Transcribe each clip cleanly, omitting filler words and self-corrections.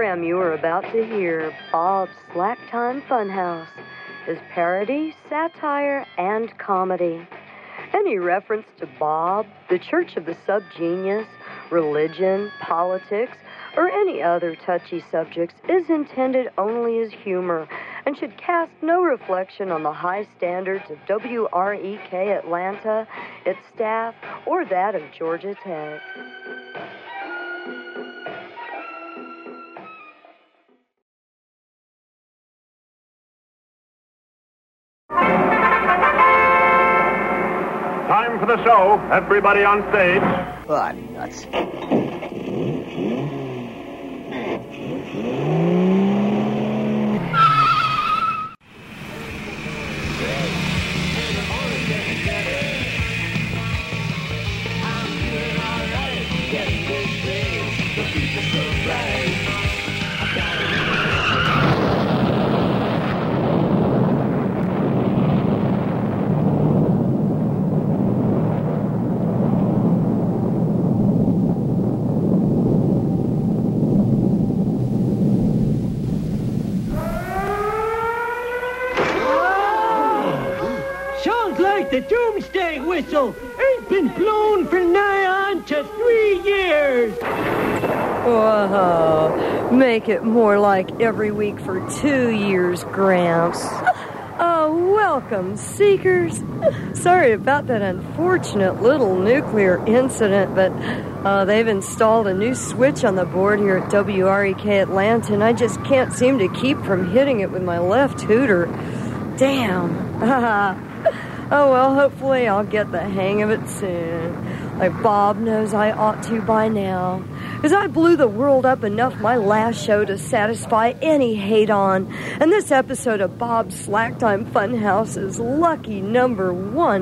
program you are about to hear, Bob's Slack Time Funhouse, is parody, satire, and comedy. Any reference to Bob, the Church of the Subgenius, religion, politics, or any other touchy subjects is intended only as humor and should cast no reflection on the high standards of WREK Atlanta, its staff, or that of Georgia Tech. Time for the show. Everybody on stage. Oh, nuts. The doomsday whistle ain't been blown for nigh on to 3 years. Whoa, make it more like every week for 2 years, Gramps. Oh, welcome, Seekers. Sorry about that unfortunate little nuclear incident, but they've installed a new switch on the board here at WREK Atlanta, and I just can't seem to keep from hitting it with my left hooter. Damn. Oh, well, hopefully I'll get the hang of it soon. Like Bob knows I ought to by now. Because I blew the world up enough my last show to satisfy any hate-on. And this episode of Bob's Slacktime Funhouse is lucky number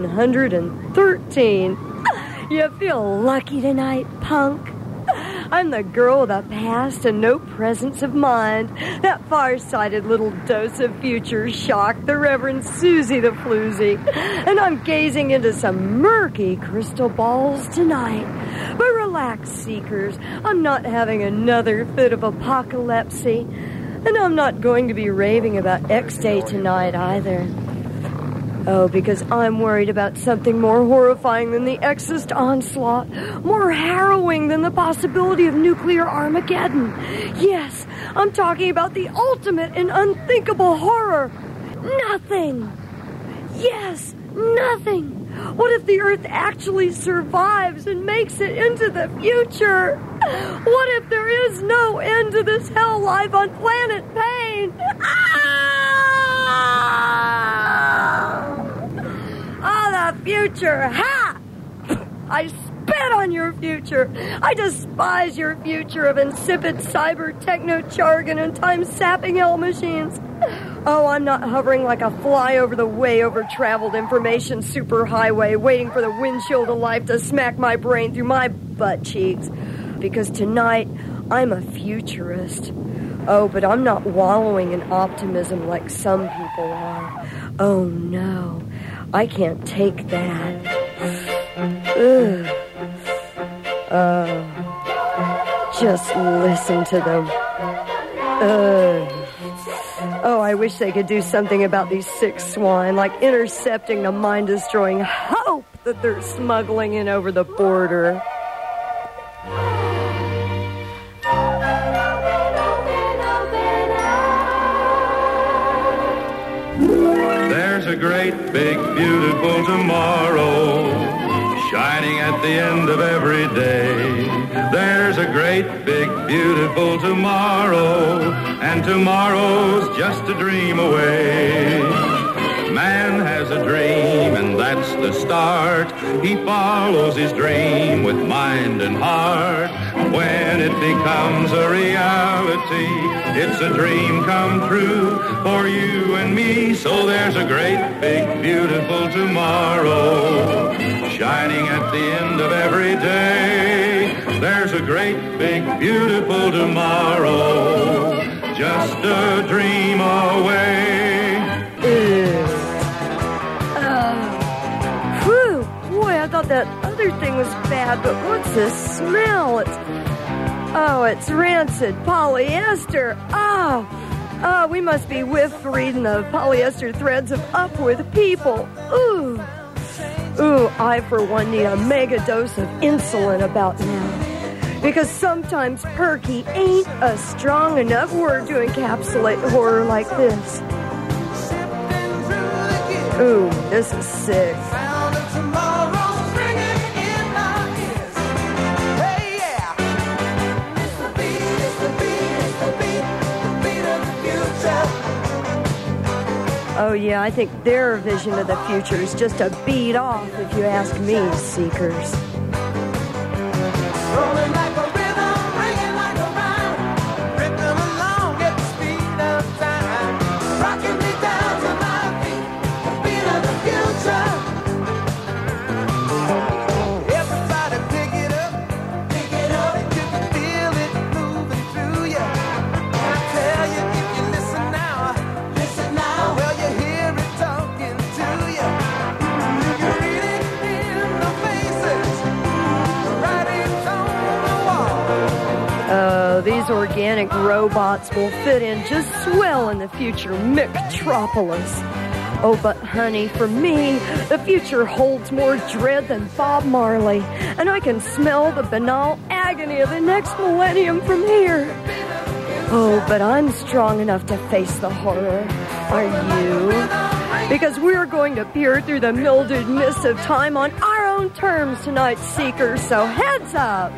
113. You feel lucky tonight, punk? I'm the girl with a past and no presence of mind. That far-sighted little dose of future shock, the Reverend Susie the Floozy. And I'm gazing into some murky crystal balls tonight. But relax, Seekers. I'm not having another fit of apocalypse. And I'm not going to be raving about X-Day tonight either. Oh, because I'm worried about something more horrifying than the Exist onslaught, more harrowing than the possibility of nuclear Armageddon. Yes, I'm talking about the ultimate and unthinkable horror. Nothing. Yes, nothing. What if the Earth actually survives and makes it into the future? What if there is no end to this hell life on planet Pain? The future. Ha! I spit on your future. I despise your future of insipid cyber techno jargon and time-sapping hell machines. Oh, I'm not hovering like a fly over the way over-traveled information superhighway waiting for the windshield of life to smack my brain through my butt cheeks. Because tonight, I'm a futurist. Oh, but I'm not wallowing in optimism like some people are. Oh, no. I can't take that. Ugh. Just listen to them. Oh, I wish they could do something about these sick swine, like intercepting the mind-destroying hope that they're smuggling in over the border. There's a great, big, beautiful tomorrow shining at the end of every day. There's a great, big, beautiful tomorrow, and tomorrow's just a dream away. Man has a dream, and that's the start. He follows his dream with mind and heart. When it becomes a reality, it's a dream come true for you and me. So there's a great, big, beautiful tomorrow shining at the end of every day. There's a great, big, beautiful tomorrow, just a dream away. Boy, I thought that other thing was bad, but what's this smell? Oh, it's rancid polyester. Oh, we must be whiffed reading the polyester threads of Up With People. Ooh, I for one need a mega dose of insulin about now. Because sometimes perky ain't a strong enough word to encapsulate horror like this. Ooh, this is sick. Oh, yeah, I think their vision of the future is just a beat off, if you ask me, seekers. Rolling like a rhythm, ringing like a rhyme, rhythm along at the speed of time, rocking me down to my feet, the beat of the future. Everybody pick it up, and you can feel it moving through you. And I tell you, if you listen now, well, you hear it talking to you. You can read it in the faces, the writings on the wall. These organic robots will fit in just swell in the future Metropolis. Oh, but honey, for me, the future holds more dread than Bob Marley, and I can smell the banal agony of the next millennium from here. Oh, but I'm strong enough to face the horror. Are you? Because we're going to peer through the mildewed mists of time on our own terms tonight, seekers, so heads up!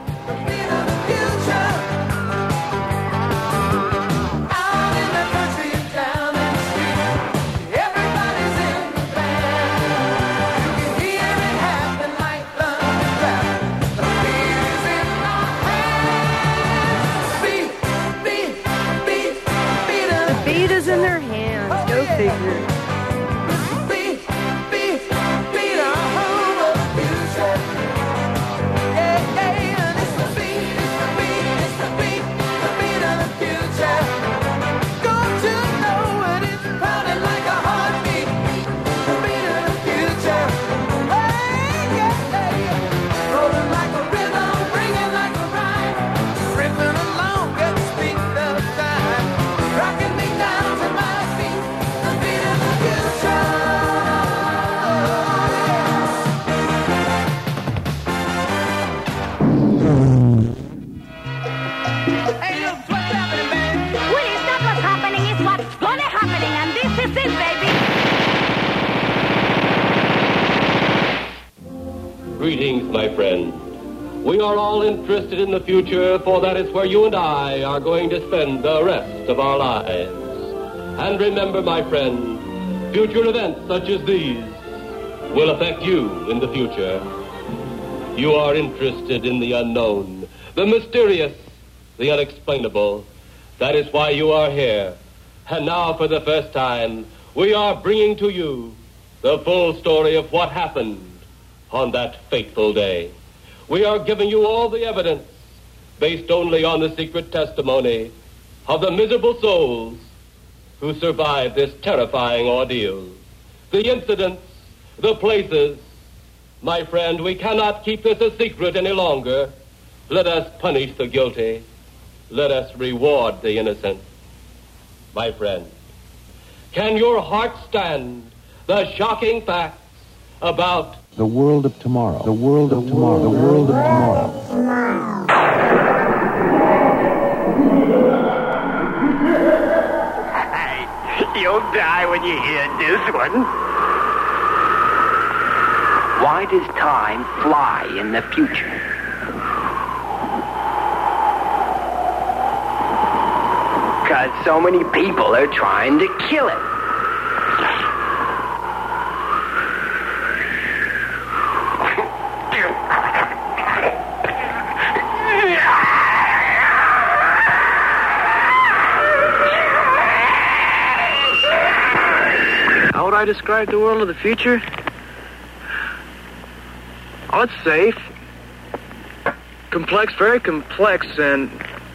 Greetings, my friend. We are all interested in the future, for that is where you and I are going to spend the rest of our lives. And remember, my friend, future events such as these will affect you in the future. You are interested in the unknown, the mysterious, the unexplainable. That is why you are here. And now, for the first time, we are bringing to you the full story of what happened on that fateful day. We are giving you all the evidence based only on the secret testimony of the miserable souls who survived this terrifying ordeal. The incidents, the places. My friend, we cannot keep this a secret any longer. Let us punish the guilty. Let us reward the innocent. My friend, can your heart stand the shocking facts about the world of tomorrow? The world of tomorrow. The world of tomorrow. Hey, you'll die when you hear this one. Why does time fly in the future? Because so many people are trying to kill it. How would I describe the world of the future? Oh, it's safe. Complex, very complex, and...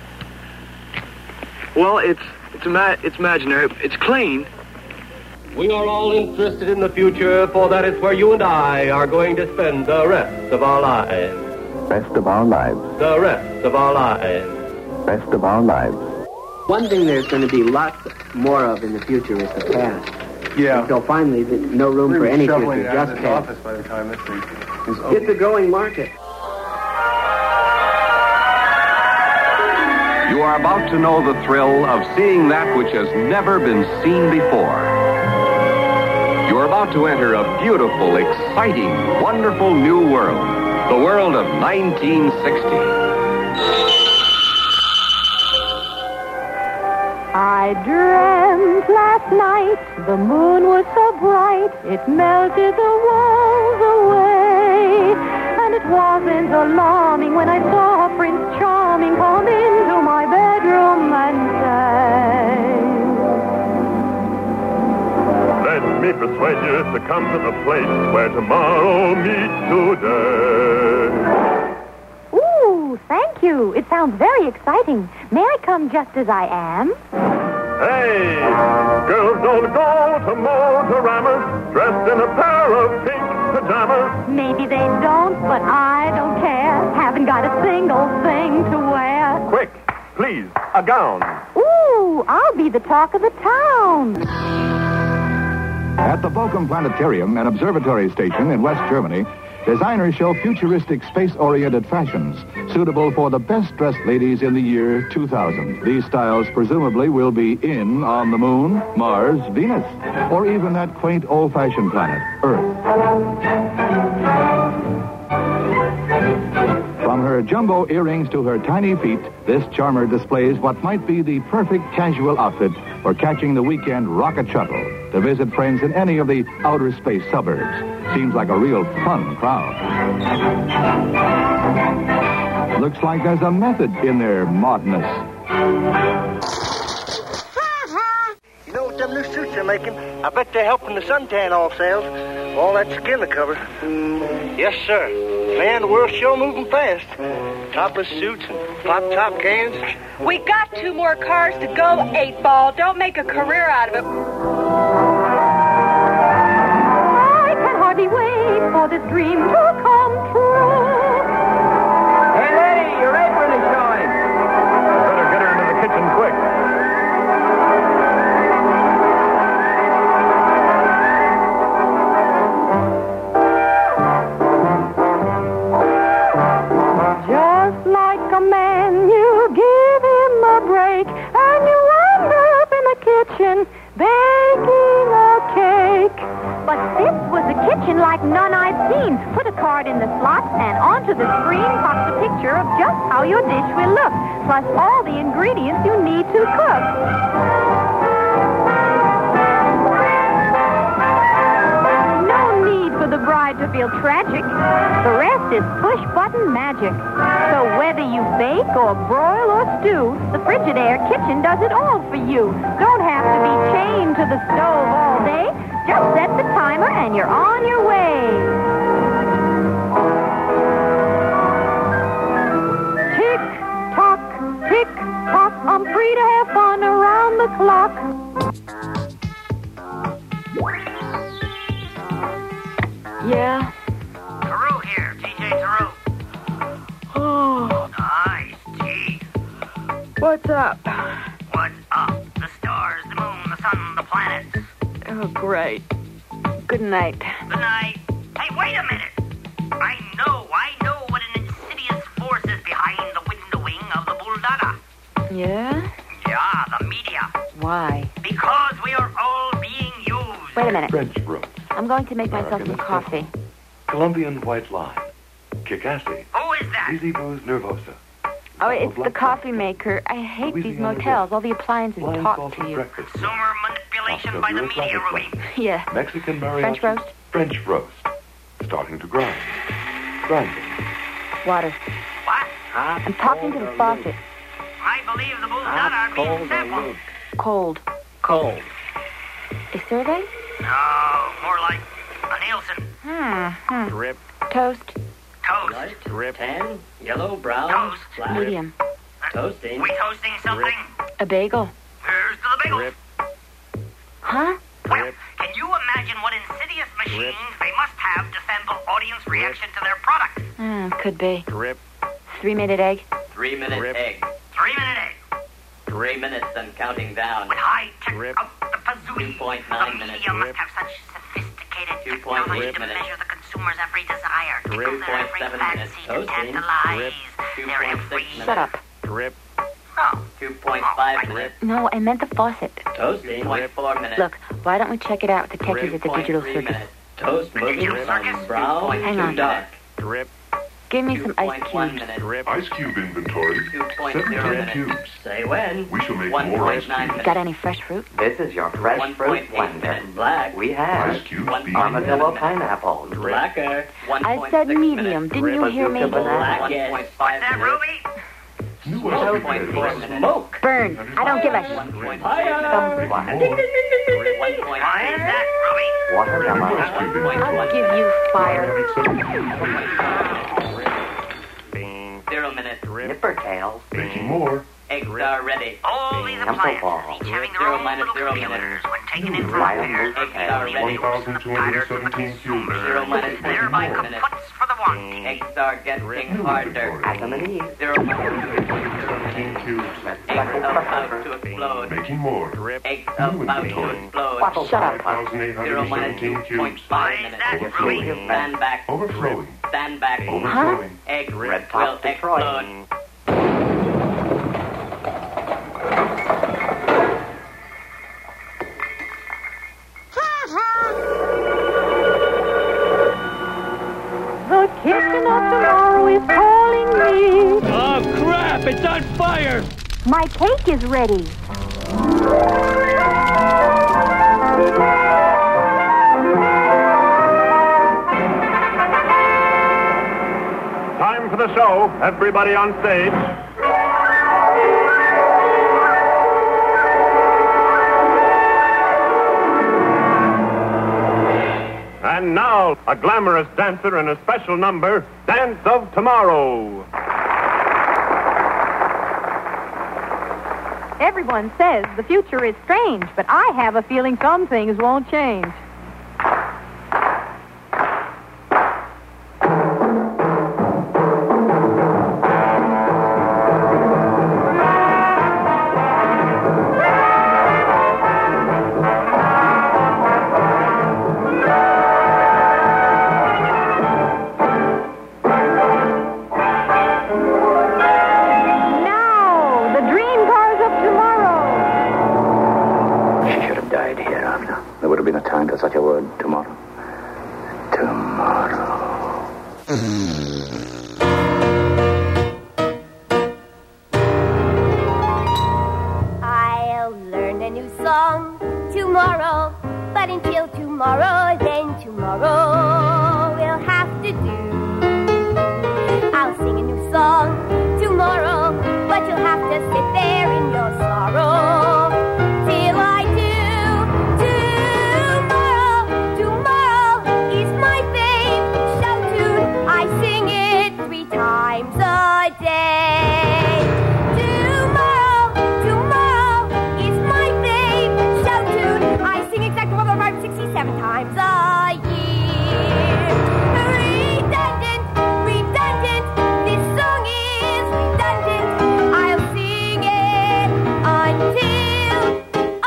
well, it's imaginary. It's clean. We are all interested in the future, for that is where you and I are going to spend the rest of our lives. Rest of our lives. The rest of our lives. Rest of our lives. One thing there's going to be lots more of in the future is the past. Yeah. So finally, there's no room for any future, just past. office by the time this thing is over. It's a growing market. You are about to know the thrill of seeing that which has never been seen before. You are about to enter a beautiful, exciting, wonderful new world. The world of 1960. I dreamt last night the moon was so bright it melted the walls away. And it wasn't alarming when I saw Prince Charming come into my bedroom and say, Let me persuade you to come to the place where tomorrow meets today. "Ooh, thank you. It sounds very exciting. May I come just as I am?" Hey, girls don't go to Motoramas dressed in a pair of pink pajamas. Maybe they don't, but I don't care. Haven't got a single thing to wear. Quick, please, a gown. Ooh, I'll be the talk of the town. At the Bochum Planetarium, an observatory station in West Germany, designers show futuristic space-oriented fashions suitable for the best-dressed ladies in the year 2000. These styles presumably will be in on the Moon, Mars, Venus, or even that quaint old-fashioned planet, Earth. From her jumbo earrings to her tiny feet, this charmer displays what might be the perfect casual outfit for catching the weekend rocket shuttle to visit friends in any of the outer space suburbs. Seems like a real fun crowd. Looks like there's a method in their modness. You know what them new suits they're making? I bet they're helping the suntan off sales. All that skin to cover. Yes, sir. Man, the world's sure moving fast. Topless suits and pop-top cans. We got 2 more cars to go, 8-ball. Don't make a career out of it. I can hardly wait for this dream to come true. Hey, lady, your apron is showing. Better get her into the kitchen quick. Just like a man, you give him a break, and you wind up in the kitchen baking a cake. But this was a kitchen like none I've seen. Put a card in the slot, and onto the screen pops a picture of just how your dish will look, plus all the ingredients you need to cook. No need for the bride to feel tragic. The rest is push-button magic. So whether you bake or broil or stew, the Frigidaire kitchen does it all for you. Don't have to be chained to the stove all day. Just set the timer and you're on your way. Tick-tock, tick-tock, I'm free to have fun around the clock. Yeah? Theroux here, TJ Theroux. Oh, Nice tea. what's up? What's up? The stars, the moon, the sun, the planets. Oh, great. Good night. Good night. Hey, wait a minute. I know what an insidious force is behind the wing of the Bulldada. Yeah? Yeah, the media. Why? Because we are all being used. Wait a minute. French roast. I'm going to make myself some coffee. Colombian white lime. Kikassi. Who is that? Easy Booze Nervosa. Oh, it's the coffee maker. I hate these motels. All the appliances talk to you. Consumer manipulation by the media, Ruby. Yeah. Mexican mariachi. French roast? French roast. Starting to grind. Grinding. Water. What? I'm talking to the faucet. I believe the Bulldada are being sampled. Cold. Cold. A survey? No, more like a Nielsen. Drip. Toast. Toast. Drip. Tan, yellow, brown, Toast. flat. Medium. Toasting. We toasting something? A bagel. Here's to the bagel. Drip. Huh? Well, can you imagine what insidious machines they must have to sample audience reaction to their product? Could be. Drip. 3-minute egg. 3-minute egg. 3-minute egg. 3 minutes and counting down. With high tech of the pazooey. 2.9 minutes. The media must have such sophisticated 2.8 technology to minutes. measure the consumer's every desire. Tickle their every 3.7 minutes. fancy to Toasting. tantalize their 2.6 every... minutes. Shut up. Drip. Oh. 2.5 minutes. No, I meant the faucet. Toasting. 0.4 minutes. Look, why don't we check it out with the techies at the Digital 3.3 Circus? minutes. Toast moving from brown Hang to on. dark. Drip. Give me some ice 2.1 cubes. minutes. Drip. Ice cube inventory. 2.0 17 minutes. cubes. Say when. We shall make more ice 1.9 cubes. minutes. Got any fresh fruit? This is your fresh fruit 1.8 blender. minutes. Black. We have Ice cubes being armadillo pineapple. Blacker. I said medium. Didn't you hear me? Black. 1.5 What's that, minutes. Ruby? New ice cube 0.4 minutes. Smoke. Burn. I don't give a shit. 1.5 Why is that, Ruby? Watermelon. Ice cube I'll inventory. give you fire. 0 minutes. Nipper tails. Making more. Eggs are ready. All these Temple appliances, ball. each having their 0 own minus little 0 computers, minutes. when taken in for Lion repairs, moves Eggs are ready. 1,217 cubes. 0 minus 0 thereby minutes. kaputs for the wanting. Eggs are getting harder. Adam and Eve. 0 minus 17 cubes. Eggs about to explode. Making more. Eggs about to explode. Shut up. 0 minus 1,817 cubes. 2.5 minutes. Overflowing. Stand back. Overflowing. Stand back. Overflowing. Egg Red will Top Detroit. explode. The kitchen of tomorrow is calling me. Oh, crap! It's on fire! My cake is ready. Time for the show. Everybody on stage. And now, a glamorous dancer in a special number, Dance of Tomorrow. Everyone says the future is strange, but I have a feeling some things won't change. Now, the dream cars of tomorrow. She should have died here, Amna. There would have been a time for such a word. Tomorrow. Tomorrow. I'll learn a new song tomorrow, but until tomorrow, then tomorrow will have to do. I'll sing a new song tomorrow, but you'll have to sit there in your sorrow till I do. Tomorrow is my favorite show tune. I sing it 3 times a day. Tomorrow is my favorite show tune. I sing exactly 1,567 times a year. Redundant, this song is redundant. I'll sing it until I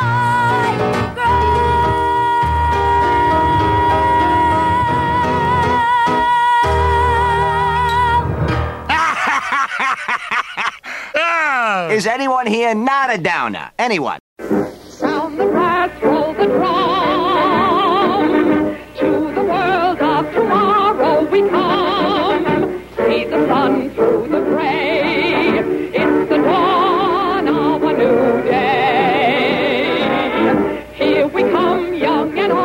Is anyone here not a downer? Anyone? Sound the brass, roll the drum. To the world of tomorrow we come. See the sun through the gray. It's the dawn of a new day. Here we come, young and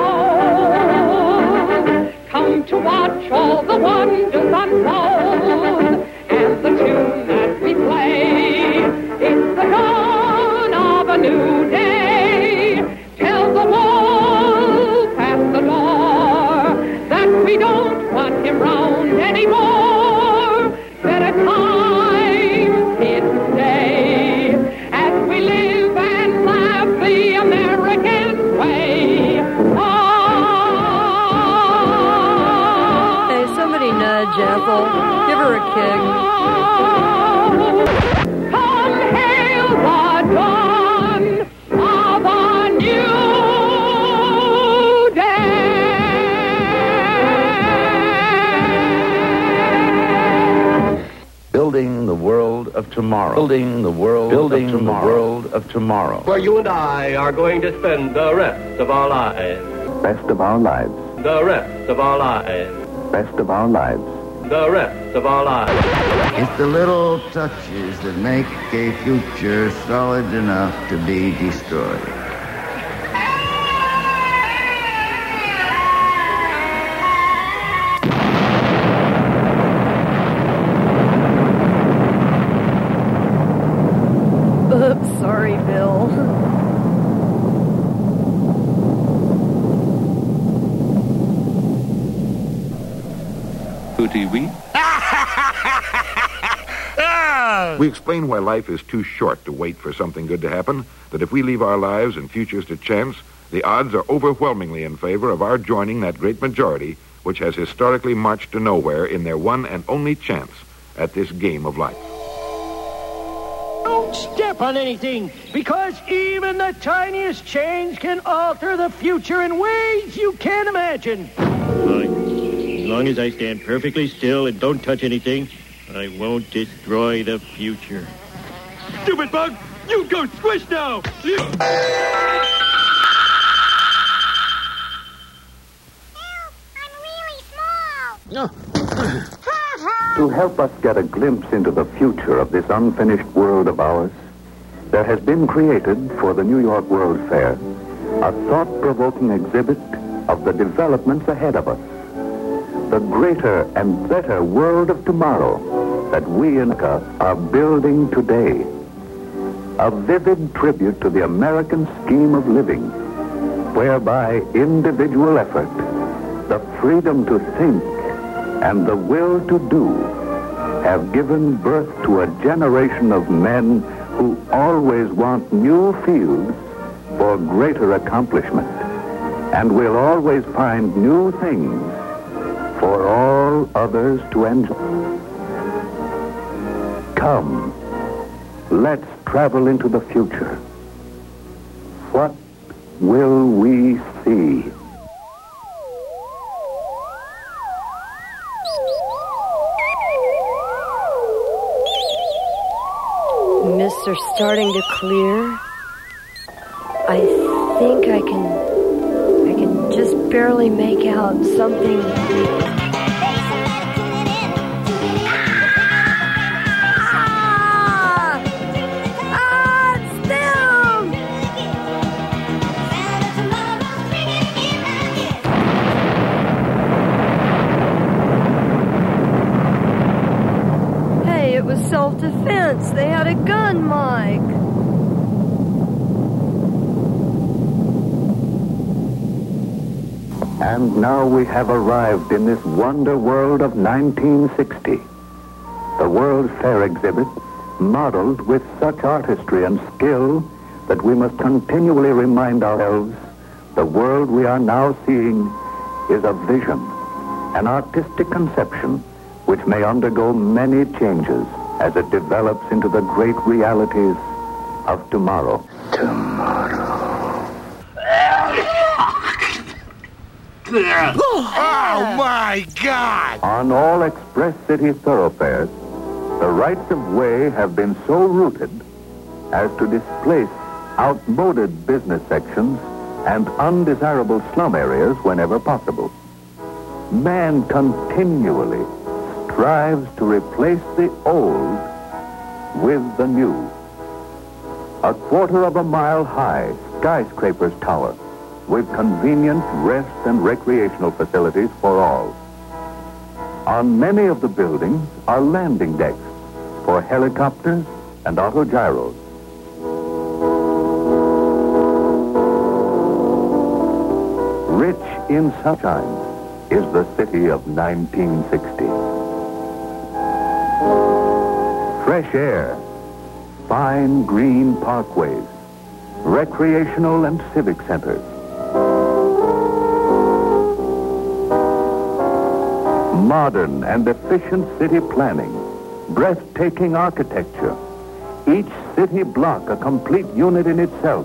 old. Come to watch all the wonders unfold. And the tune that we play, it's the dawn of a new day. Tell the wolf at the door that we don't want him round anymore. Better times here to stay as we live and laugh the American way. Hey, somebody nudge gentle. Give her a kick. Come hail the dawn of a new Building the world of tomorrow. Building the world of tomorrow. Where you and I are going to spend the rest of our lives. Rest of our lives. The rest of our lives. Rest of our lives. The rest of our lives. It's the little touches that make a future solid enough to be destroyed. Oops, sorry, Bill. TV. We explain why life is too short to wait for something good to happen, that if we leave our lives and futures to chance, the odds are overwhelmingly in favor of our joining that great majority which has historically marched to nowhere in their one and only chance at this game of life. Don't step on anything, because even the tiniest change can alter the future in ways you can't imagine. As long as I stand perfectly still and don't touch anything, I won't destroy the future. Stupid bug! You go squish now! To help us get a glimpse into the future of this unfinished world of ours, there has been created for the New York World Fair a thought-provoking exhibit of the developments ahead of us. The greater and better world of tomorrow that we in America are building today. A vivid tribute to the American scheme of living, whereby individual effort, the freedom to think, and the will to do have given birth to a generation of men who always want new fields for greater accomplishment, and will always find new things for all others to enjoy. Come, let's travel into the future. What will we see? Mists are starting to clear. I think I can just barely make out something. It was self-defense. They had a gun, Mike. And now we have arrived in this wonder world of 1960. The World's Fair exhibit, modeled with such artistry and skill that we must continually remind ourselves the world we are now seeing is a vision, an artistic conception which may undergo many changes as it develops into the great realities of tomorrow. Oh, my God! On all express city thoroughfares, the rights of way have been so rooted as to displace outmoded business sections and undesirable slum areas whenever possible. Man continually strives to replace the old with the new. A quarter of a mile high skyscraper's tower with convenient rest and recreational facilities for all. On many of the buildings are landing decks for helicopters and autogyros. Rich in sunshine is the city of 1960. Fresh air, fine green parkways, recreational and civic centers. modern and efficient city planning, breathtaking architecture, each city block a complete unit in itself.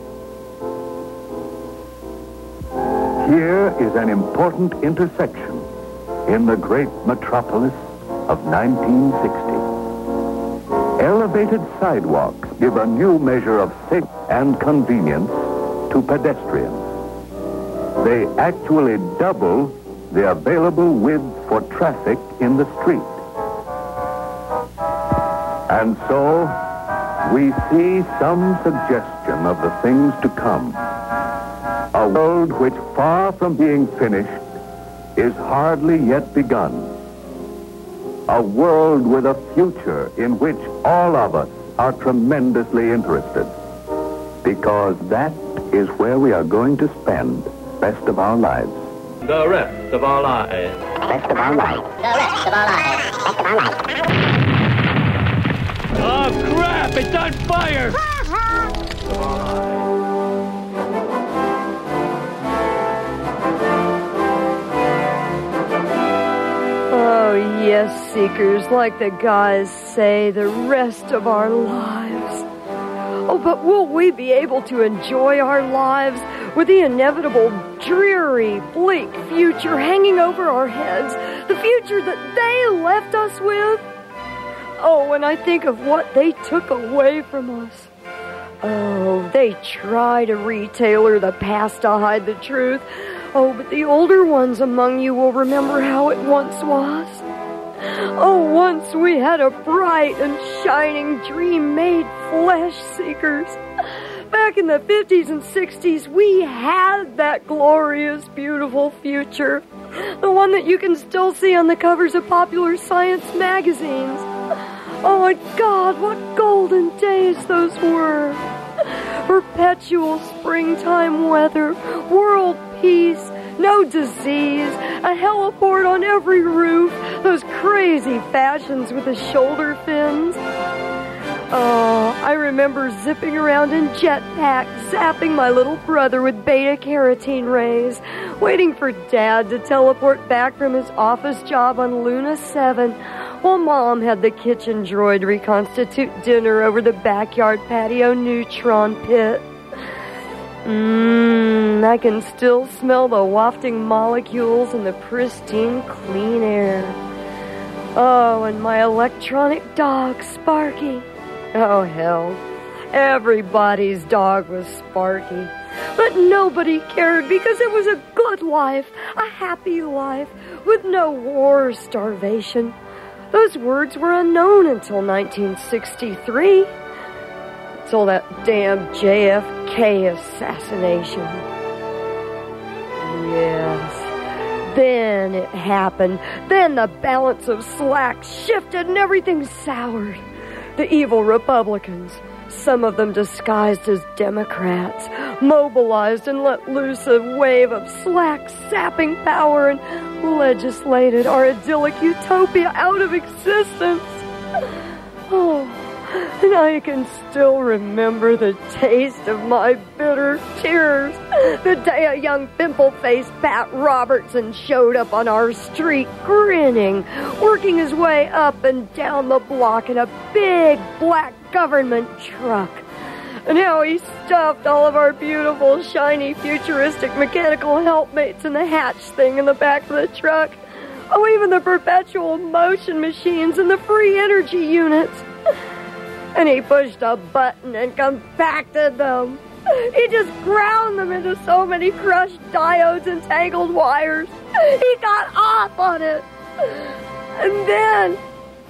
Here is an important intersection in the great metropolis of 1960. Elevated sidewalks give a new measure of safety and convenience to pedestrians. They actually double the available width for traffic in the street. And so, we see some suggestion of the things to come. A world which, far from being finished, is hardly yet begun. A world with a future in which all of us are tremendously interested. Because that is where we are going to spend the rest of our lives. The rest of our lives. Rest of our lives. The rest of our lives. Rest of our lives. Oh, crap! It's on fire! Oh, yes, Seekers, like the guys say, the rest of our lives. Oh, but will we be able to enjoy our lives with the inevitable, dreary, bleak future hanging over our heads? The future that they left us with? Oh, when I think of what they took away from us. Oh, they try to retailer the past to hide the truth. Oh, but the older ones among you will remember how it once was. Oh, once we had a bright and shining dream made flesh, Seekers. Back in the 50s and 60s, we had that glorious, beautiful future. The one that you can still see on the covers of popular science magazines. Oh, my God, what golden days those were. Perpetual springtime weather, world peace, no disease, a heliport on every roof, those crazy fashions with the shoulder fins. Oh, I remember zipping around in jetpack, zapping my little brother with beta-carotene rays, waiting for Dad to teleport back from his office job on Luna 7, while Mom had the kitchen droid reconstitute dinner over the backyard patio neutron pit. I can still smell the wafting molecules and the pristine, clean air. Oh, and my electronic dog, Sparky. Oh, hell. Everybody's dog was Sparky. But nobody cared because it was a good life, a happy life, with no war or starvation. Those words were unknown until 1963. Until that damn JFK assassination. Yes. Then it happened. Then the balance of slack shifted and everything soured. The evil Republicans, some of them disguised as Democrats, mobilized and let loose a wave of slack-sapping power and legislated our idyllic utopia out of existence. Oh, and I can still remember the taste of my bitter tears the day a young pimple-faced Pat Robertson showed up on our street grinning, working his way up and down the block in a big black government truck. And how he stuffed all of our beautiful, shiny, futuristic mechanical helpmates in the hatch thing in the back of the truck. Oh, even the perpetual motion machines and the free energy units. And he pushed a button and compacted them. He just ground them into so many crushed diodes and tangled wires. He got off on it. And then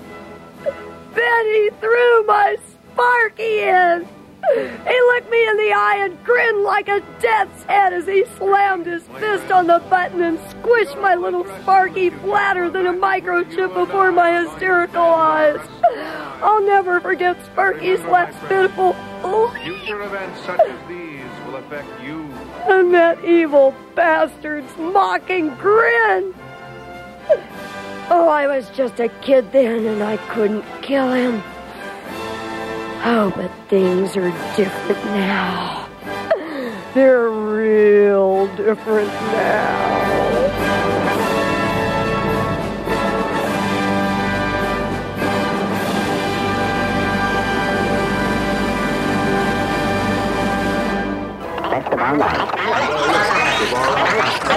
he threw my Sparky in. He looked me in the eye and grinned like a death's head as he slammed his fist on the button and squished my little Sparky flatter than a microchip before my hysterical eyes. I'll never forget Sparky's last pitiful Future events such as these will affect you. And that evil bastard's mocking grin. Oh, I was just a kid then and I couldn't kill him. Oh, but things are different now. They're real different now.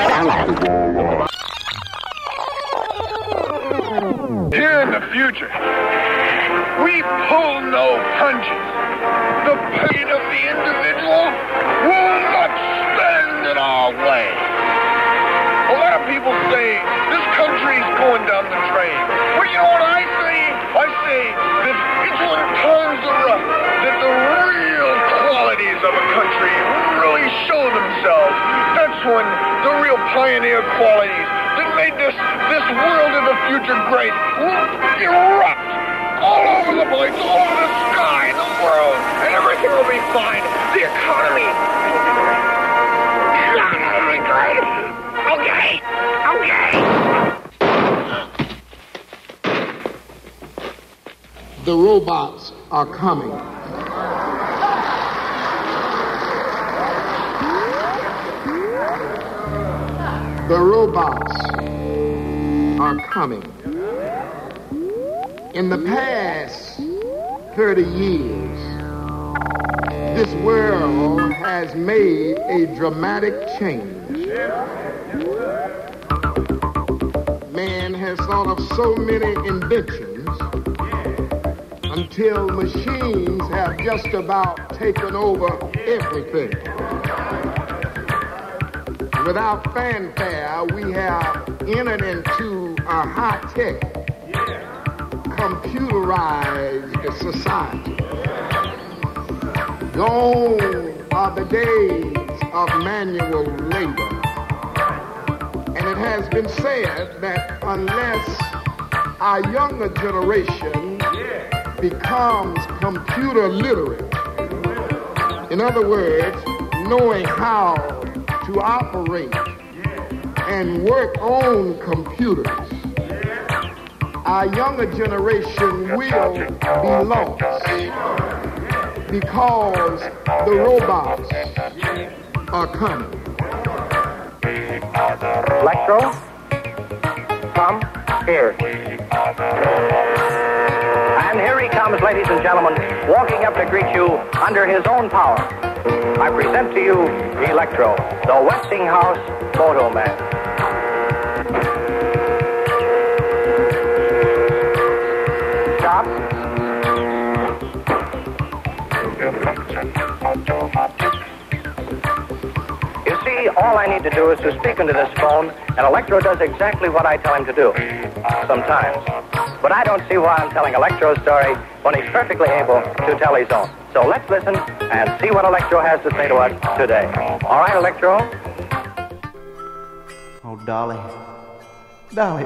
Here in the future, we pull no punches. The pain of the individual will not stand in our way. A lot of people say this country's going down the drain. But you know what I say? I say that it's when times are rough that the real qualities of a country really show themselves. That's when the real pioneer qualities that made this world of the future great will erupt all over the place, all over the sky, the world, and everything will be fine. The economy will be great. Okay. The robots are coming. The robots are coming. In the past 30 years, this world has made a dramatic change. Man has thought of so many inventions until machines have just about taken over everything. Without fanfare, we have entered into a high-tech, computerized society. Gone are the days of manual labor. And it has been said that unless our younger generation becomes computer literate, in other words, knowing how to operate and work on computers, our younger generation will be lost because the robots are coming. Electro, come here. And here he comes, ladies and gentlemen, walking up to greet you under his own power. I present to you Electro, the Westinghouse Photo Man. Stop. You see, all I need to do is to speak into this phone, and Electro does exactly what I tell him to do. Sometimes. But I don't see why I'm telling Electro's story when he's perfectly able to tell his own. So let's listen and see what Electro has to say to us today. All right, Electro? Oh, Dolly. Dolly.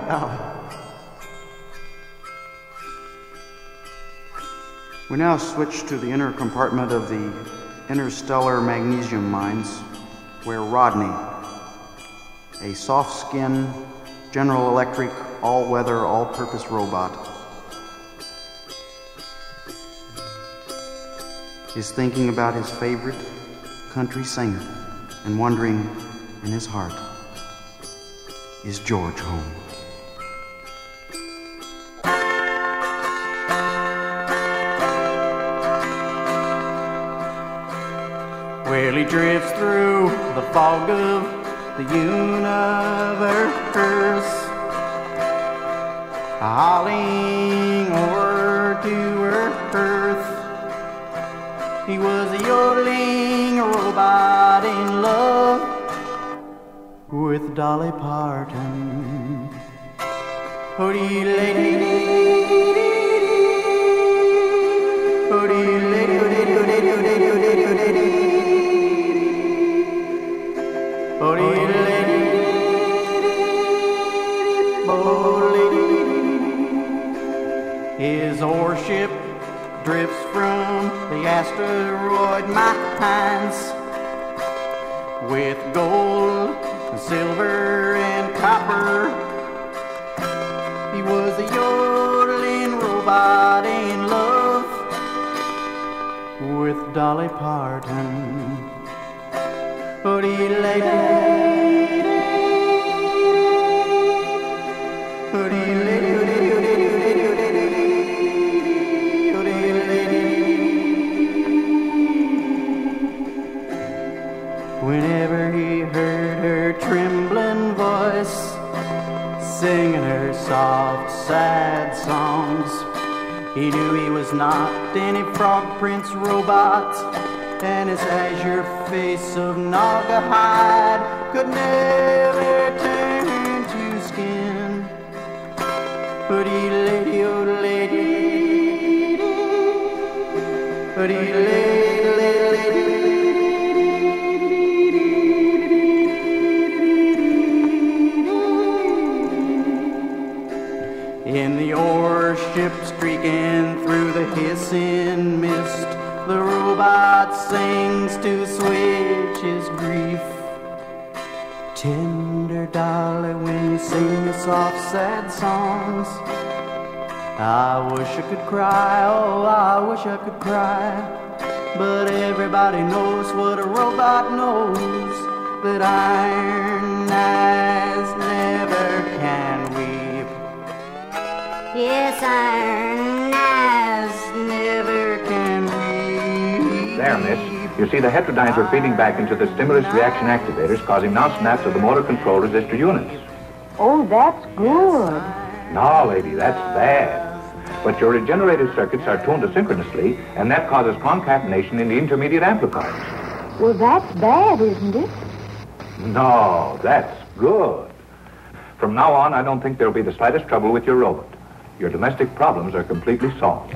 We now switch to the inner compartment of the interstellar magnesium mines, where Rodney, a soft-skinned General Electric all-weather, all-purpose robot, is thinking about his favorite country singer and wondering in his heart, is George home? Well, he drifts through the fog of the universe, hauling over to earth. He was a yodeling robot in love with Dolly Parton. His warship drifts from the asteroid mines with gold and silver and copper. He was a yodeling robot in love with Dolly Parton. Whenever he heard her trembling voice, singing her soft, sad songs. He knew he was not any Frog Prince robot, and his azure face of naga hide could never turn to skin. Hoodie lady, oh lady, hoodie lady, lady. In the ore ship streaking through the hissing mist, the robot sings to assuage his grief. Tender darling, when you sing your soft sad songs, I wish I could cry, oh I wish I could cry. But everybody knows what a robot knows, that iron eyes never can weep. Yes, iron eyes never can weep. There, miss. You see, the heterodynes are feeding back into the stimulus reaction activators, causing non-snaps of the motor control resistor units. Oh, that's good. No, lady, that's bad. But your regenerated circuits are tuned asynchronously, and that causes concatenation in the intermediate amplifiers. Well, that's bad, isn't it? No, that's good. From now on, I don't think there'll be the slightest trouble with your robot. Your domestic problems are completely solved.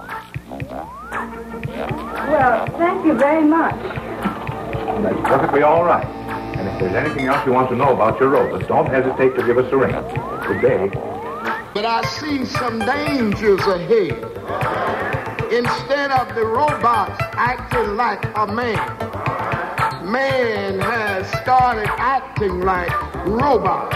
Well, thank you very much. That's perfectly all right. And if there's anything else you want to know about your robot, don't hesitate to give us a ring. Good day. But I see some dangers ahead. Instead of the robots acting like a man has started acting like robots.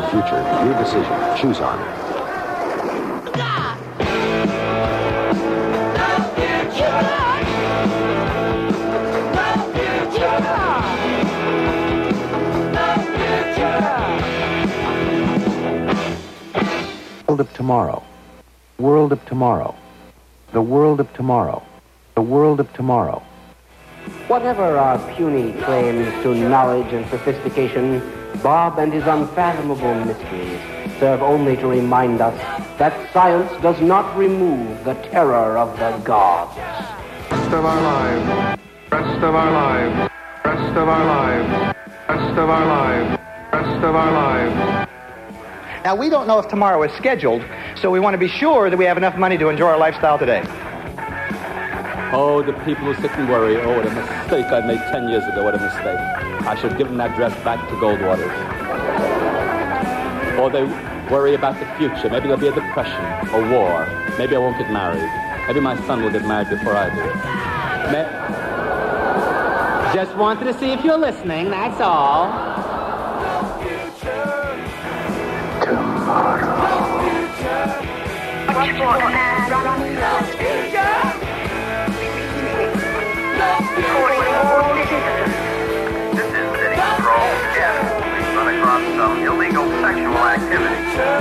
future. Your decision. Choose on. World of tomorrow. World of tomorrow. The world of tomorrow. The world of tomorrow. Whatever our puny claims to knowledge and sophistication, Bob and his unfathomable mysteries serve only to remind us that science does not remove the terror of the gods. Rest of our lives. Rest of our lives. Rest of our lives. Rest of our lives. Rest of our lives. Now, we don't know if tomorrow is scheduled, so we want to be sure that we have enough money to enjoy our lifestyle today. Oh, the people who sit and worry. Oh, what a mistake I made 10 years ago. What a mistake. I should give them that dress back to Goldwater. Or they worry about the future. Maybe there'll be a depression or war. Maybe I won't get married. Maybe my son will get married before I do. Just wanted to see if you're listening, that's all. This is City Patrol. Yes, we've run across some illegal sexual activity.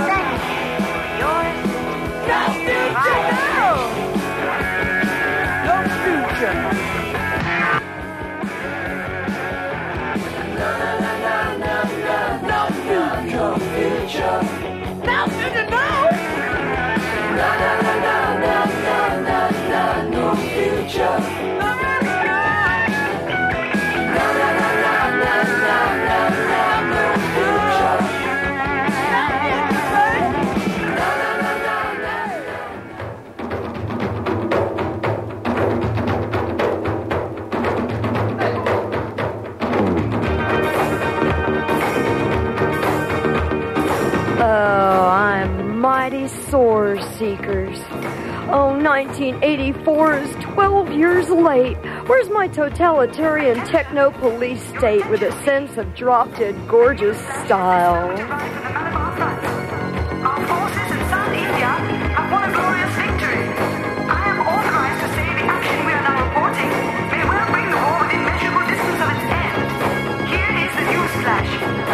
Sore seekers. Oh, 1984 is 12 years late. Where's my totalitarian techno-police state with a sense of drop-dead gorgeous style? Our forces in South India have won a glorious victory. I am authorized to say the action we are now reporting may well bring the war within measurable distance of its end. Here is the news flash.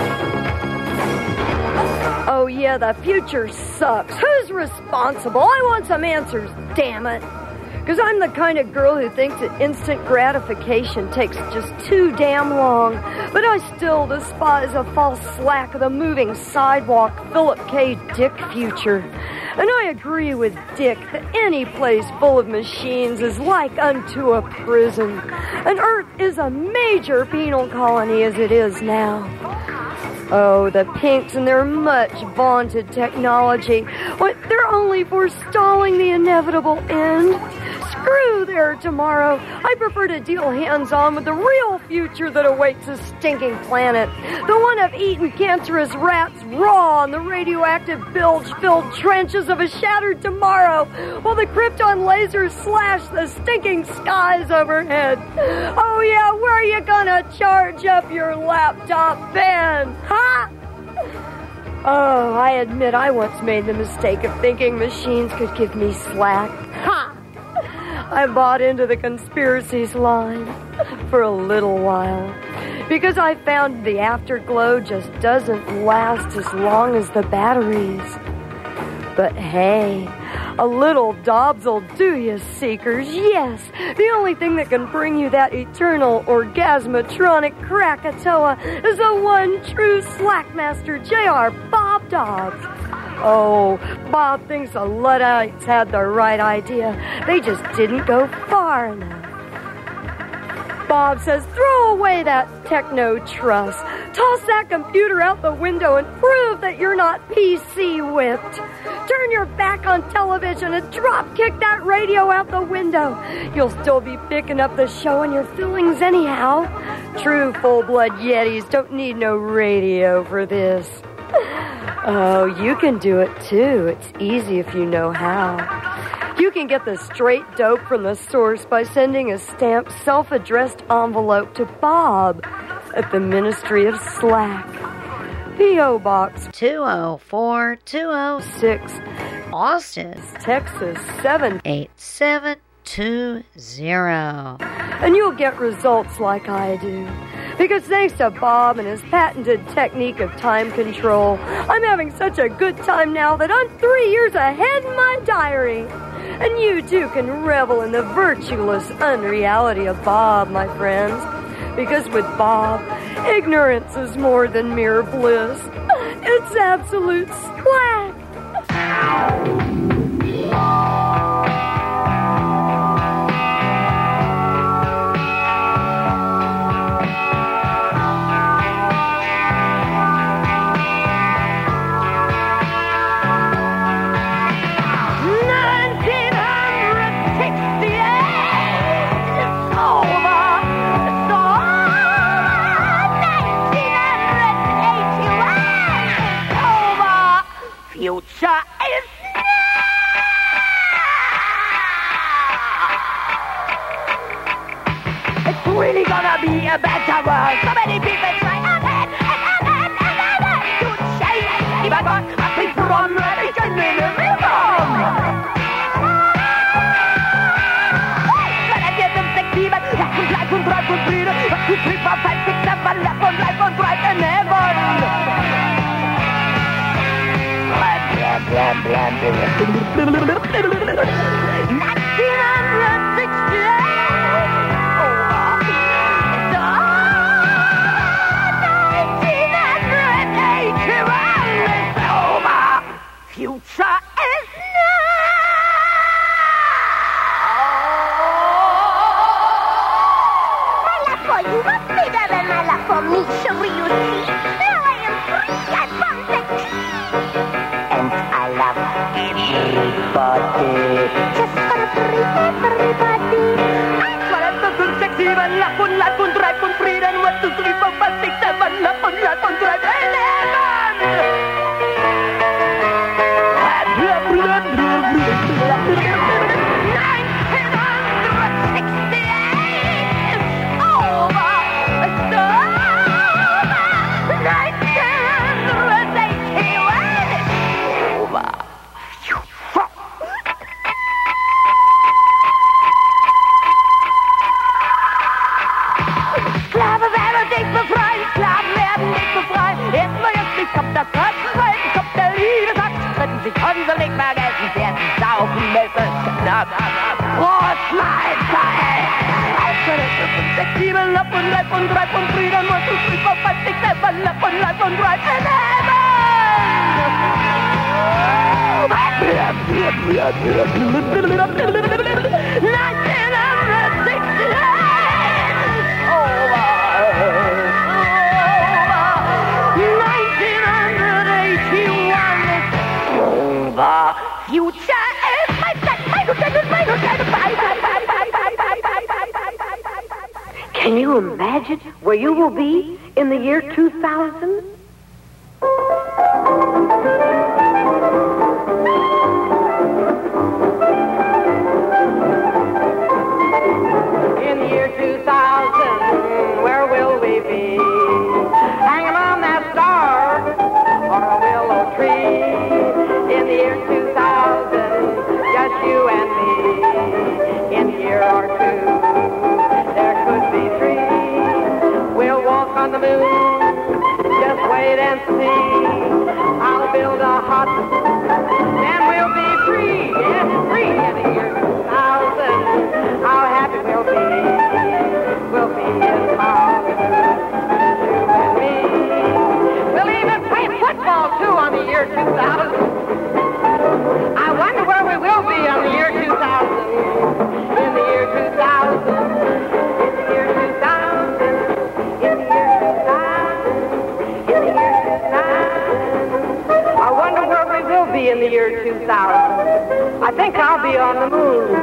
Oh yeah, the future sucks. Who's responsible? I want some answers, damn it. Because I'm the kind of girl who thinks that instant gratification takes just too damn long. But I still despise a false slack of the moving sidewalk Philip K. Dick future. And I agree with Dick that any place full of machines is like unto a prison. And Earth is a major penal colony as it is now. Oh, the Pinks and their much vaunted technology. What, they're only forestalling the inevitable end. Screw their tomorrow. I prefer to deal hands-on with the real future that awaits a stinking planet. The one of eaten cancerous rats raw in the radioactive bilge-filled trenches of a shattered tomorrow, while the Krypton lasers slash the stinking skies overhead. Oh yeah, where are you gonna charge up your laptop, Ben? Huh? Oh, I admit I once made the mistake of thinking machines could give me slack. Ha! I bought into the conspiracies line for a little while because I found the afterglow just doesn't last as long as the batteries. But hey, a little Dobbs'll do you, seekers. Yes, the only thing that can bring you that eternal orgasmatronic Krakatoa is the one true slackmaster, J.R. Bob Dobbs. Oh, Bob thinks the Luddites had the right idea. They just didn't go far enough. Bob says, throw away that techno-trust. Toss that computer out the window and prove that you're not PC-whipped. Turn your back on television and drop-kick that radio out the window. You'll still be picking up the show in your feelings anyhow. True full-blood Yetis don't need no radio for this. Oh, you can do it too. It's easy if you know how. You can get the straight dope from the source by sending a stamped self-addressed envelope to Bob at the Ministry of Slack. P.O. Box 204-206, Austin, Texas 78720. And you'll get results like I do. Because thanks to Bob and his patented technique of time control, I'm having such a good time now that I'm 3 years ahead in my diary. And you too can revel in the virtueless unreality of Bob, my friends. Because with Bob, ignorance is more than mere bliss. It's absolute swag. Future is now! It's really gonna be a better world. So many people try to change. If I got a big from religion in the rhythm. But I give them 6, 7, 8, 9, 10, 11, 12, 13, 2, 3, 4, 5, 6, 7, 11, 12, 13, and 11. Blam, blam, blam, 1968. It's over. Future is now. My love for you was bigger than my love for me, Cherie, you see. Now I am free, I'm perfect. And I love everybody. Just gonna free everybody. One, 2, 3, 6, 7, lap on, 3, then 1, 2, 3, 4, 5, 6, 7, lap on, 11. Sie können sie nicht vergessen, werden saufen müssen. Prost, Mahlzeit! 6, 7, lap und 3, dann 1, 2, 3, 4, 5, 6, 7, lap und 3, and future is my Can you imagine where you will be in the year 2000? In the year 2000, where will we be? Hanging on that star on a willow tree. In the year 2000, just you and me. In a year or two, there could be 3. We'll walk on the moon, just wait and see. I'll build a hut, and we'll be free. Yes, free in the year 2000. How happy we'll be. We'll be in town, you and me. We'll even play football, too, on the year 2000. I wonder where we will be on the year 2000. In the year 2000. In the year 2000. In the year 2000. In the year 2000. I wonder where we will be in the year 2000. I think I'll be on the moon.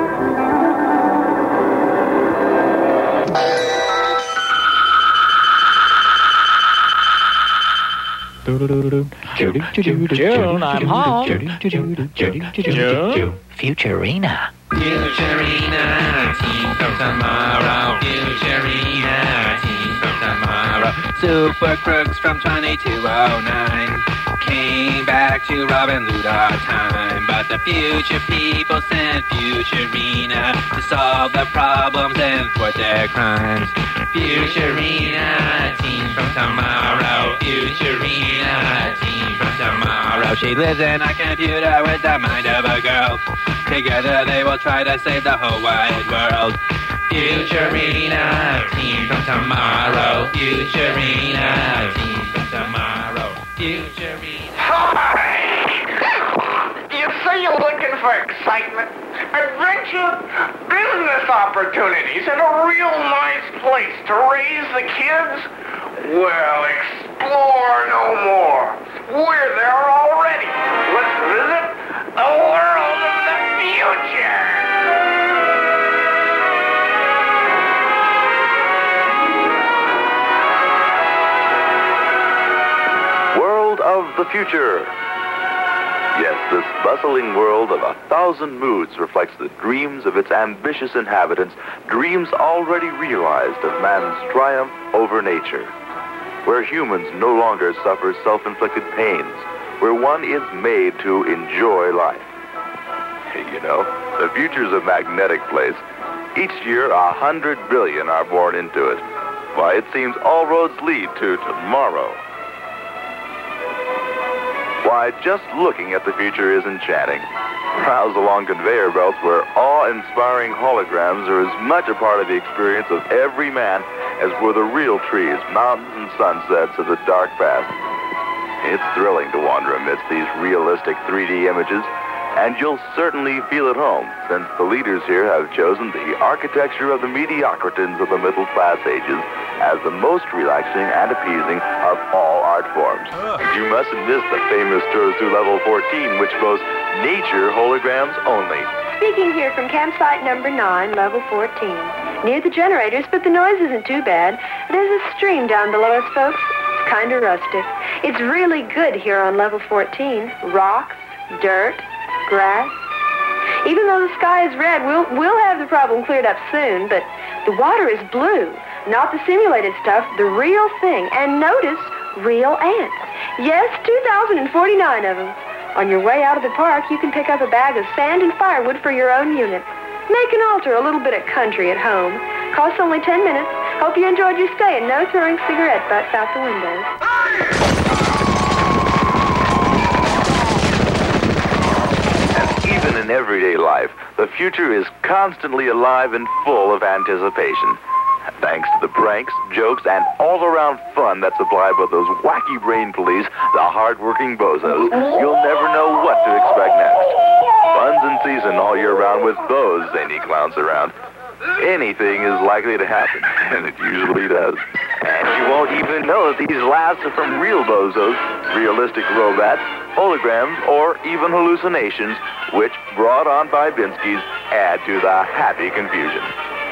June, I'm home. June. Futurina. Futurina, team of tomorrow. Futurina, team of tomorrow. super crooks from 2209 came back to rob and loot our time. But the future people sent Futurina to solve the problems and thwart their crimes. Futurina, team from tomorrow. Futurina, team from tomorrow. She lives in a computer with the mind of a girl. Together they will try to save the whole wide world. Futurina, team from tomorrow. Futurina, team from tomorrow. Futurina. Hi! You say you're looking for excitement, adventure, business opportunities, and a real nice place to raise the kids? Well, explore no more. We're there already. Let's visit the world of the future. World of the future. Yes, this bustling world of 1,000 moods reflects the dreams of its ambitious inhabitants, dreams already realized of man's triumph over nature, where humans no longer suffer self-inflicted pains, where one is made to enjoy life. You know, the future's a magnetic place. Each year, 100 billion are born into it. Why, it seems all roads lead to tomorrow. Why, just looking at the future is enchanting. Browse along conveyor belts where awe-inspiring holograms are as much a part of the experience of every man as were the real trees, mountains, and sunsets of the dark past. It's thrilling to wander amidst these realistic 3D images, and you'll certainly feel at home, since the leaders here have chosen the architecture of the mediocritans of the middle class ages as the most relaxing and appeasing of all art forms. You mustn't miss the famous tours through level 14, which boasts nature holograms only. Speaking here from campsite number 9, level 14. Near the generators, but the noise isn't too bad. There's a stream down below us, folks. It's kind of rustic. It's really good here on level 14. Rocks, dirt, grass. Even though the sky is red, we'll have the problem cleared up soon, but the water is blue. Not the simulated stuff, the real thing. And notice, real ants. Yes, 2,049 of them. On your way out of the park, you can pick up a bag of sand and firewood for your own unit. Make and alter a little bit of country at home. Costs only 10 minutes. Hope you enjoyed your stay and no throwing cigarette butts out the windows. Even in everyday life, the future is constantly alive and full of anticipation. Thanks to the pranks, jokes, and all-around fun that's supplied by those wacky brain police, the hard-working bozos, you'll never know what to expect next. Fun's in season all year round with those zany clowns around. Anything is likely to happen, and it usually does. And you won't even know that these last are from real bozos, realistic robots, holograms, or even hallucinations, which, brought on by Binsky's, add to the happy confusion.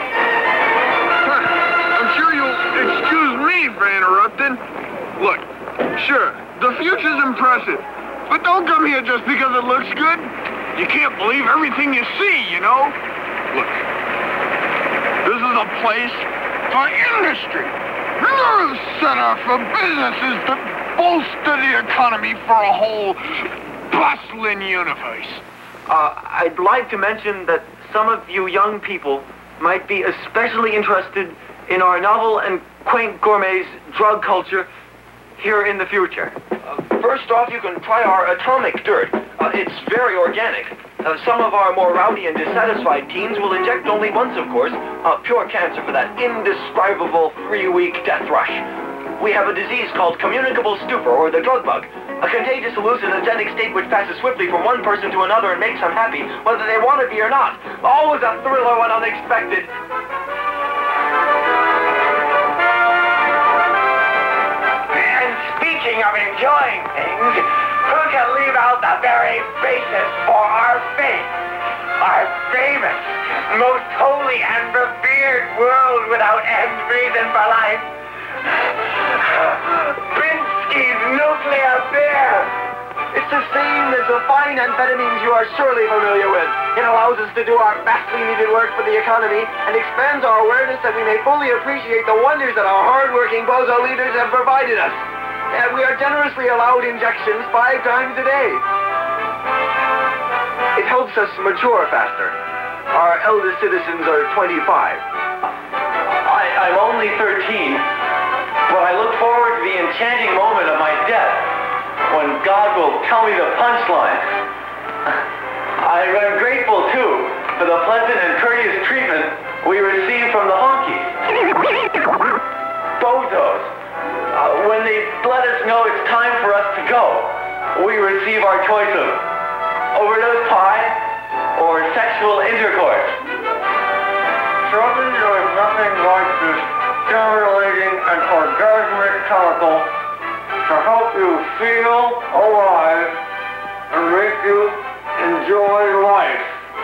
I'm sure you'll excuse me for interrupting. Look, sure, the future's impressive, but don't come here just because it looks good. You can't believe everything you see, you know? Look, this is a place for industry. Nerve center for businesses that bolster the economy for a whole bustling universe. I'd like to mention that some of you young people might be especially interested in our novel and quaint gourmet's drug culture here in the future. First off, you can try our atomic dirt. It's very organic. Some of our more rowdy and dissatisfied teens will inject only once, of course, pure cancer for that indescribable 3-week death rush. We have a disease called communicable stupor, or the drug bug, a contagious hallucinogenic state which passes swiftly from one person to another and makes them happy, whether they want to be or not. Always a thriller when unexpected. And speaking of enjoying things, who can leave out the very basis for our faith? Our famous, most holy and revered world without end reason for life. Binsky's nuclear beer. It's the same as the the fine amphetamines you are surely familiar with. It allows us to do our vastly needed work for the economy and expands our awareness that we may fully appreciate the wonders that our hard-working bozo leaders have provided us. And we are generously allowed injections 5 times a day. It helps us mature faster. Our eldest citizens are 25. I'm only 13, but I look forward to the enchanting moment of my death when God will tell me the punchline. I'm grateful, too, for the pleasant and courteous treatment we received from the honkies. Bozos. When they let us know it's time for us to go, we receive our choice of overdose pie or sexual intercourse. Children, there is nothing like this stimulating and orgasmic chemical to help you feel alive and make you enjoy life.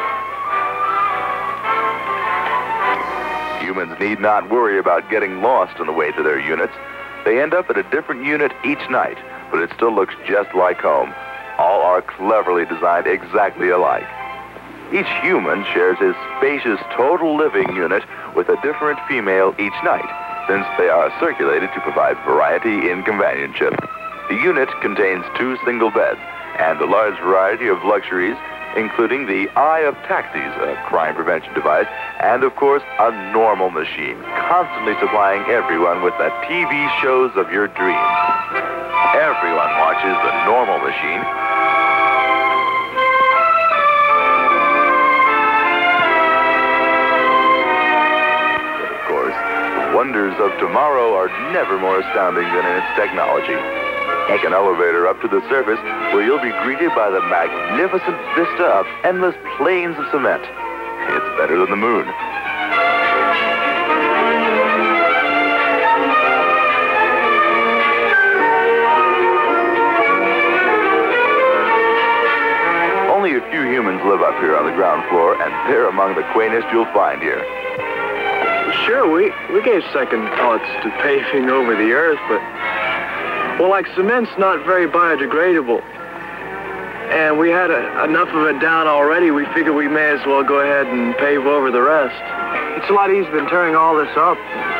Humans need not worry about getting lost on the way to their units. They end up at a different unit each night, but it still looks just like home. All are cleverly designed exactly alike. Each human shares his spacious total living unit with a different female each night, since they are circulated to provide variety in companionship. The unit contains 2 single beds and a large variety of luxuries, including the Eye of Taxis, a crime prevention device, and, of course, a normal machine, constantly supplying everyone with the TV shows of your dreams. Everyone watches the normal machine. But, of course, the wonders of tomorrow are never more astounding than in its technology. Take an elevator up to the surface where you'll be greeted by the magnificent vista of endless plains of cement. It's better than the moon. Only a few humans live up here on the ground floor, and they're among the quaintest you'll find here. Sure, we gave second thoughts to paving over the earth, but... well, like cement's not very biodegradable. And we had enough of it down already, we figured we may as well go ahead and pave over the rest. It's a lot easier than tearing all this up.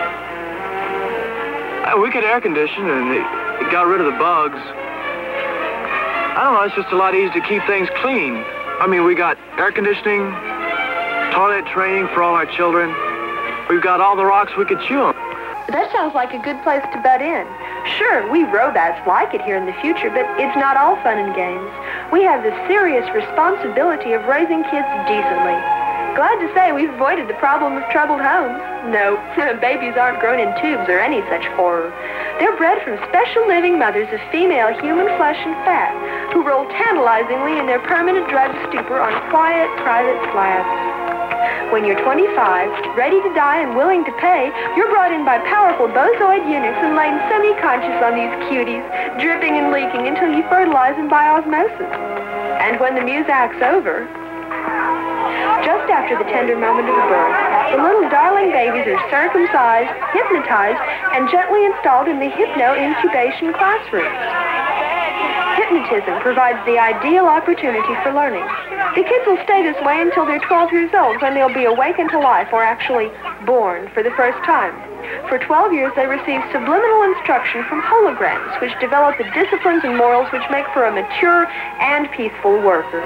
We could air condition and it got rid of the bugs. I don't know, it's just a lot easier to keep things clean. I mean, we got air conditioning, toilet training for all our children. We've got all the rocks we could chew on. That sounds like a good place to butt in. Sure, we robots like it here in the future, but it's not all fun and games. We have the serious responsibility of raising kids decently. Glad to say we've avoided the problem of troubled homes. No, babies aren't grown in tubes or any such horror. They're bred from special living mothers of female human flesh and fat, who roll tantalizingly in their permanent drug stupor on quiet, private slabs. When you're 25, ready to die and willing to pay, you're brought in by powerful bozoid units and laid semi-conscious on these cuties, dripping and leaking until you fertilize them by osmosis. And when the music's over, just after the tender moment of birth, the little darling babies are circumcised, hypnotized, and gently installed in the hypno-incubation classroom. Hypnotism provides the ideal opportunity for learning. The kids will stay this way until they're 12 years old, when they'll be awakened to life, or actually born for the first time. For 12 years, they receive subliminal instruction from holograms, which develop the disciplines and morals which make for a mature and peaceful worker.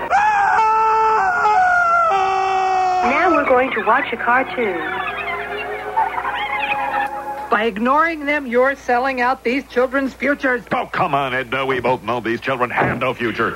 Now we're going to watch a cartoon. By ignoring them, you're selling out these children's futures. Oh, come on, Edna. We both know these children have no future.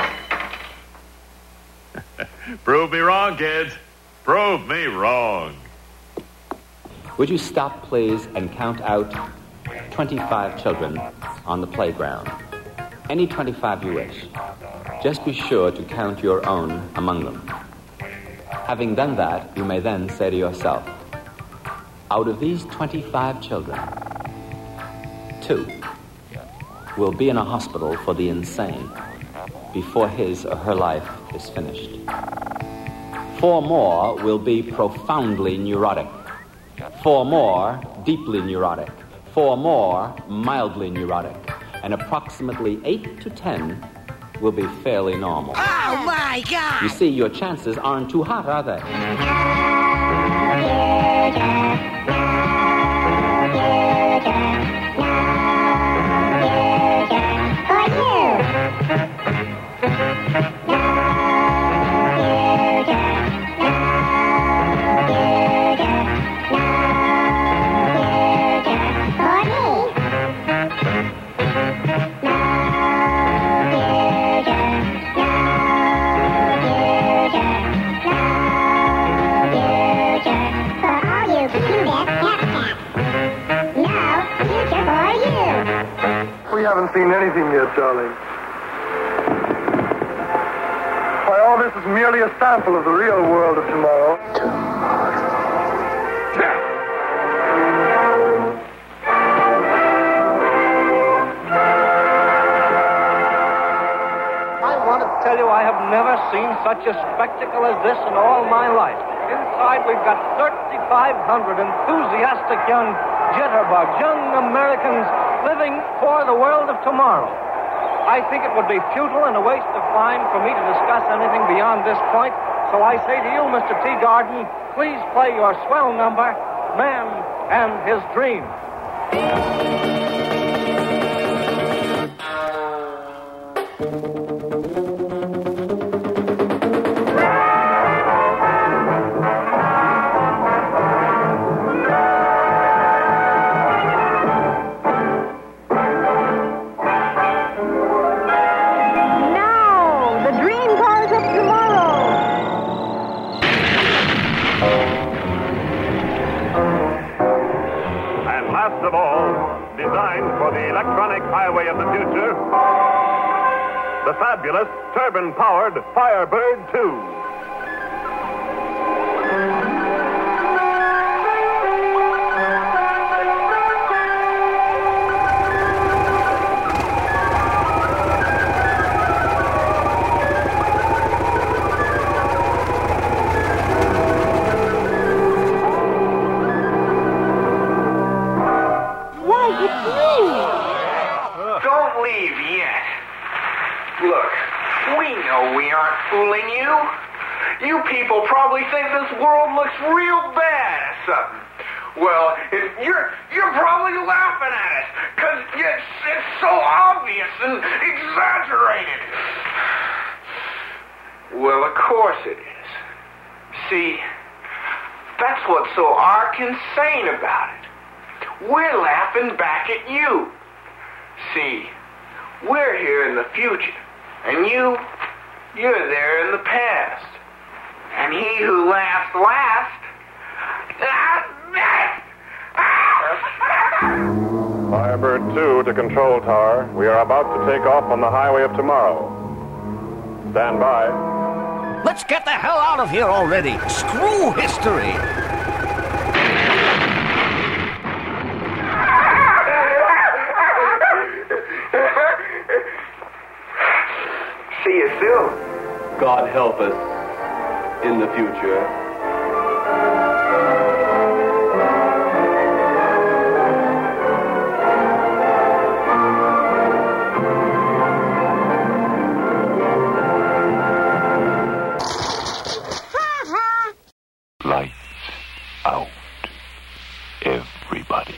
Prove me wrong, kids. Prove me wrong. Would you stop, please, and count out 25 children on the playground? Any 25 you wish. Just be sure to count your own among them. Having done that, you may then say to yourself, out of these 25 children, 2 will be in a hospital for the insane before his or her life is finished. 4 more will be profoundly neurotic. 4 more deeply neurotic. 4 more mildly neurotic. And approximately 8 to 10 will be fairly normal. Oh, my God! You see, your chances aren't too hot, are they? We haven't seen anything yet, darling. Why, all this is merely a sample of the real world of tomorrow. I wanted to tell you I have never seen such a spectacle as this in all my life. Inside, we've got 3,500 enthusiastic young jitterbugs, young Americans living for the world of tomorrow. I think it would be futile and a waste of time for me to discuss anything beyond this point, so I say to you, Mr. Teagarden, please play your swell number, Man and His Dream. The fabulous turbine-powered Firebird 2. Why, it's you! Don't leave yet. Look, we know we aren't fooling you. You people probably think this world looks real bad or something. Well, you're probably laughing at us, because it's so obvious and exaggerated. Well, of course it is. See, that's what's so arc insane about it. We're laughing back at you. See, we're here in the future, and you're there in the past. And he who laughs last... Firebird 2 to Control Tower. We are about to take off on the highway of tomorrow. Stand by. Let's get the hell out of here already. Screw history. See you soon. God help us in the future. Lights out, everybody.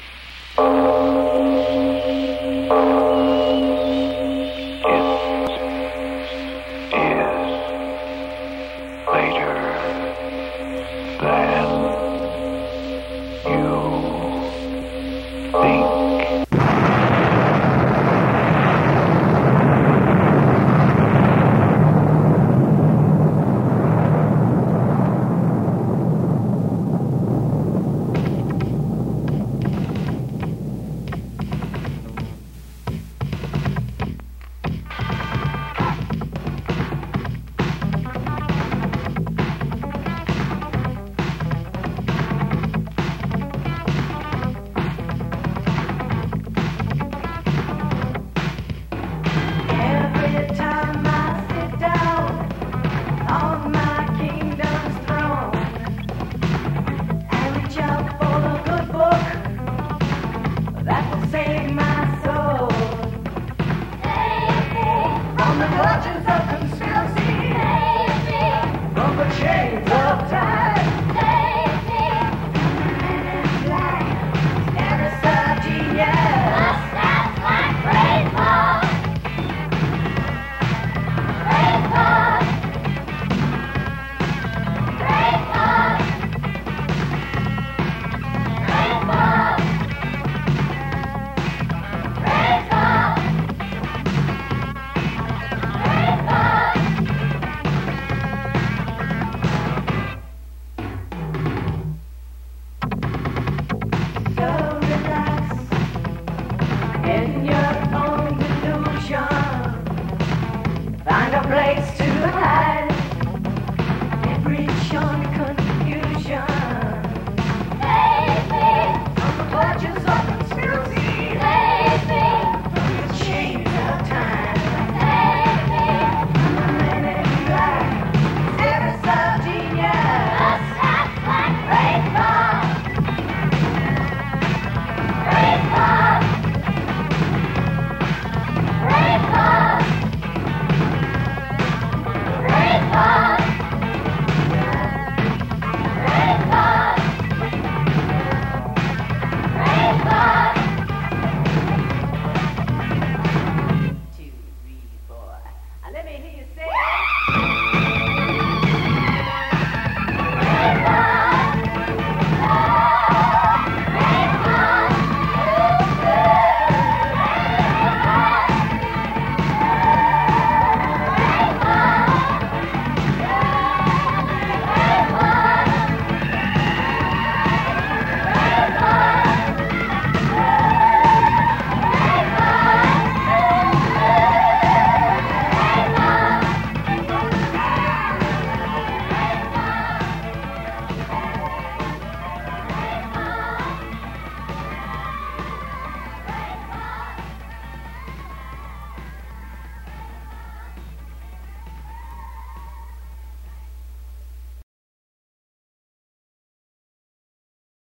It is later in your own delusion. Find a place to hide every chunk